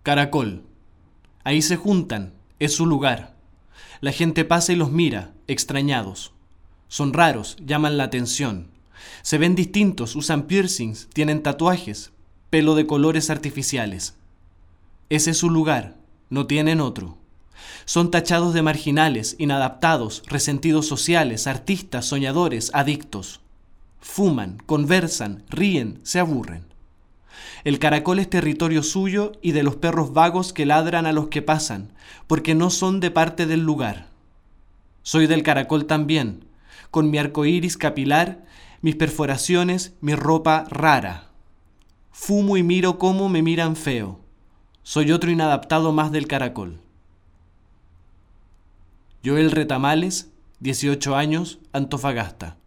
Caracol. Ahí se juntan, es su lugar. La gente pasa y los mira, extrañados. Son raros, llaman la atención. Se ven distintos, usan piercings, tienen tatuajes, pelo de colores artificiales. Ese es su lugar, no tienen otro. Son tachados de marginales, inadaptados, resentidos sociales, artistas, soñadores, adictos. Fuman, conversan, ríen, se aburren. El caracol es territorio suyo y de los perros vagos que ladran a los que pasan, porque no son de parte del lugar. Soy del caracol también, con mi arco iris capilar, mis perforaciones, mi ropa rara. Fumo y miro cómo me miran feo. Soy otro inadaptado más del caracol. Joel Retamales, 18 años, Antofagasta.